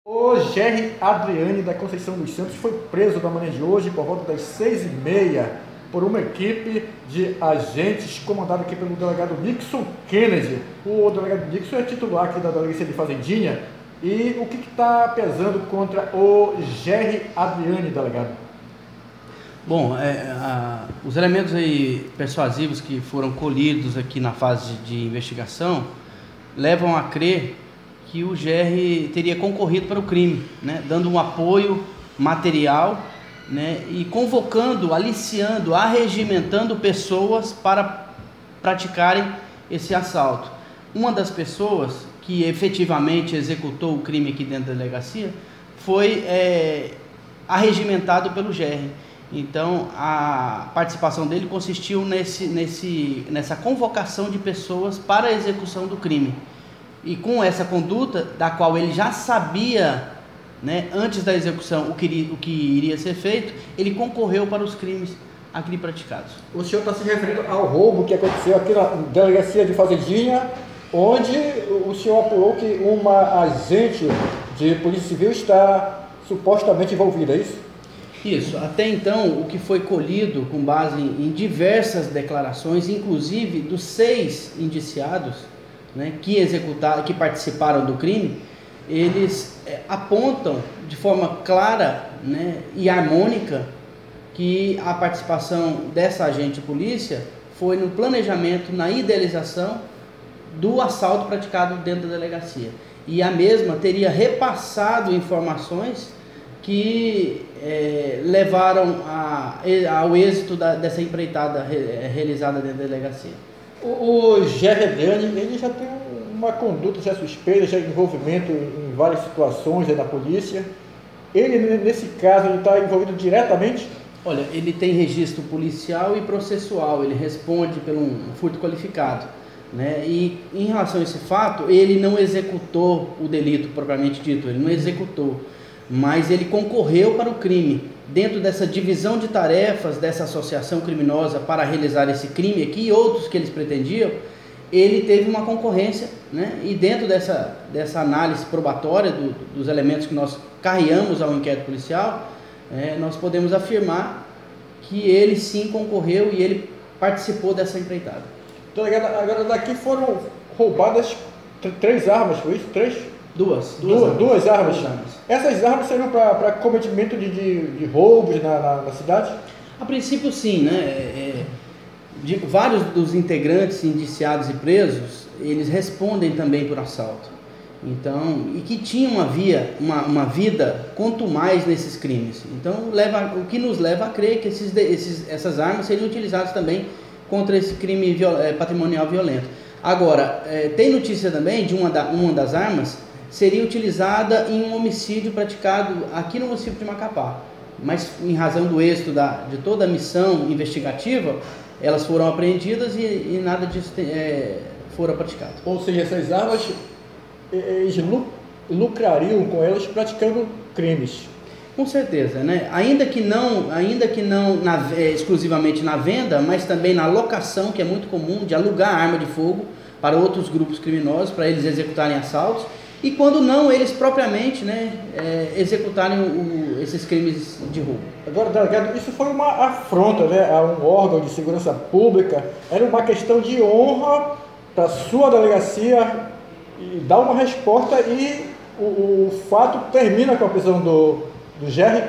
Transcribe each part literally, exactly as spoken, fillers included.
O Gerry Adriane da Conceição dos Santos foi preso da manhã de hoje por volta das seis e meia por uma equipe de agentes comandada aqui pelo delegado Nixon Kennedy. O delegado Nixon é titular aqui da Delegacia de Fazendinha. E o que está pesando contra o Gerry Adriane, delegado? Bom, é, a, os elementos aí persuasivos que foram colhidos aqui na fase de investigação levam a crer que o Gerry teria concorrido para o crime, né, dando um apoio material, né, e convocando, aliciando, arregimentando pessoas para praticarem esse assalto. Uma das pessoas que efetivamente executou o crime aqui dentro da delegacia foi é, arregimentado pelo Gerry. Então, a participação dele consistiu nesse, nesse, nessa convocação de pessoas para a execução do crime. E com essa conduta, da qual ele já sabia, né, antes da execução, o que, o que iria ser feito, ele concorreu para os crimes aqui praticados. O senhor está se referindo ao roubo que aconteceu aqui na Delegacia de Fazendinha, onde o senhor apurou que uma agente de Polícia Civil está supostamente envolvida, é isso? Isso. Até então, o que foi colhido com base em diversas declarações, inclusive dos seis indiciados, né, que executaram, que participaram do crime, eles é, apontam de forma clara, né, e harmônica que a participação dessa agente de polícia foi no planejamento, na idealização do assalto praticado dentro da delegacia. E a mesma teria repassado informações que é, levaram a, ao êxito da, dessa empreitada re, realizada dentro da delegacia. O, o Gerry Adriane, ele já tem uma conduta já suspeita, já envolvimento em várias situações da polícia. Ele, nesse caso, ele está envolvido diretamente? Olha, ele tem registro policial e processual, ele responde por um furto qualificado, né? E em relação a esse fato, ele não executou o delito propriamente dito, ele não executou, mas ele concorreu para o crime. Dentro dessa divisão de tarefas dessa associação criminosa para realizar esse crime aqui e outros que eles pretendiam, ele teve uma concorrência, né? E dentro dessa, dessa análise probatória do, dos elementos que nós carreamos ao inquérito policial, é, nós podemos afirmar que ele sim concorreu e ele participou dessa empreitada. Delegado, agora daqui foram roubadas três armas, foi isso? Três? Duas. Duas, duas, armas. Duas armas. Duas armas. Essas armas seriam para cometimento de, de, de roubos na, na, na cidade? A princípio sim, né? É, de, vários dos integrantes indiciados e presos, eles respondem também por assalto. Então, e que tinham uma, via, uma, uma vida contumaz nesses crimes. Então, leva, o que nos leva a crer que esses, esses, essas armas seriam utilizadas também contra esse crime viol, é, patrimonial violento. Agora, é, tem notícia também de uma, da, uma das armas seria utilizada em um homicídio praticado aqui no município de Macapá. Mas, em razão do êxito da, de toda a missão investigativa, elas foram apreendidas e, e nada disso é, fora praticado. Ou seja, essas armas, eles lucrariam com elas praticando crimes. Com certeza, né? Ainda que não, ainda que não na, é, exclusivamente na venda, mas também na locação, que é muito comum, de alugar arma de fogo para outros grupos criminosos, para eles executarem assaltos, e quando não, eles propriamente, né, é, executarem o, esses crimes de roubo. Agora, delegado, isso foi uma afronta, né, a um órgão de segurança pública, era uma questão de honra para a sua delegacia e dar uma resposta, e o, o fato termina com a prisão do, do Gerry?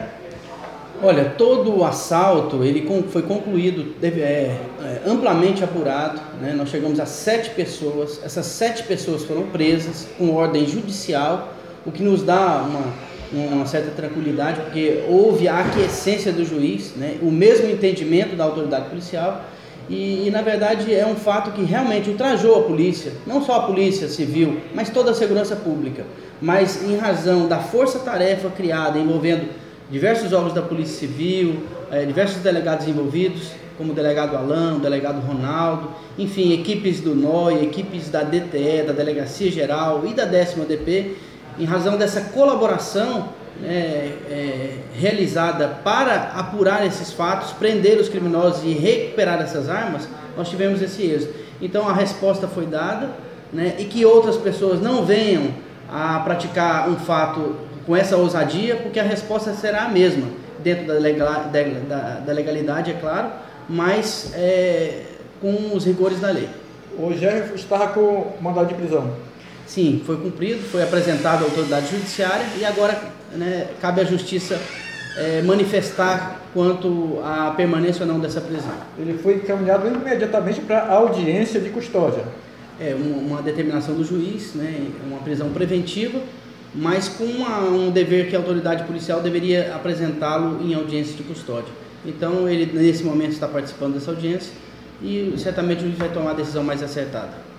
Olha, todo o assalto ele foi concluído, é, é, amplamente apurado, né? Nós chegamos a sete pessoas, essas sete pessoas foram presas com ordem judicial, o que nos dá uma, uma certa tranquilidade, porque houve a aquiescência do juiz, né? O mesmo entendimento da autoridade policial, e, e na verdade é um fato que realmente ultrajou a polícia, não só a polícia civil, mas toda a segurança pública, mas em razão da força-tarefa criada envolvendo diversos órgãos da Polícia Civil, eh, diversos delegados envolvidos, como o delegado Alain, o delegado Ronaldo, enfim, equipes do N O I, equipes da D T E, da Delegacia Geral e da décima D P, em razão dessa colaboração, né, é, realizada para apurar esses fatos, prender os criminosos e recuperar essas armas, nós tivemos esse êxito. Então a resposta foi dada, né, e que outras pessoas não venham a praticar um fato com essa ousadia, porque a resposta será a mesma, dentro da, legal, da, da legalidade, é claro, mas é, com os rigores da lei. O Gerson estava com mandado de prisão. Sim, foi cumprido, foi apresentado à autoridade judiciária e agora, né, cabe à justiça é, manifestar quanto à permanência ou não dessa prisão. Ele foi encaminhado imediatamente para a audiência de custódia. É uma, uma determinação do juiz, né, uma prisão preventiva, mas com uma, um dever que a autoridade policial deveria apresentá-lo em audiência de custódia. Então ele nesse momento está participando dessa audiência e certamente o juiz vai tomar a decisão mais acertada.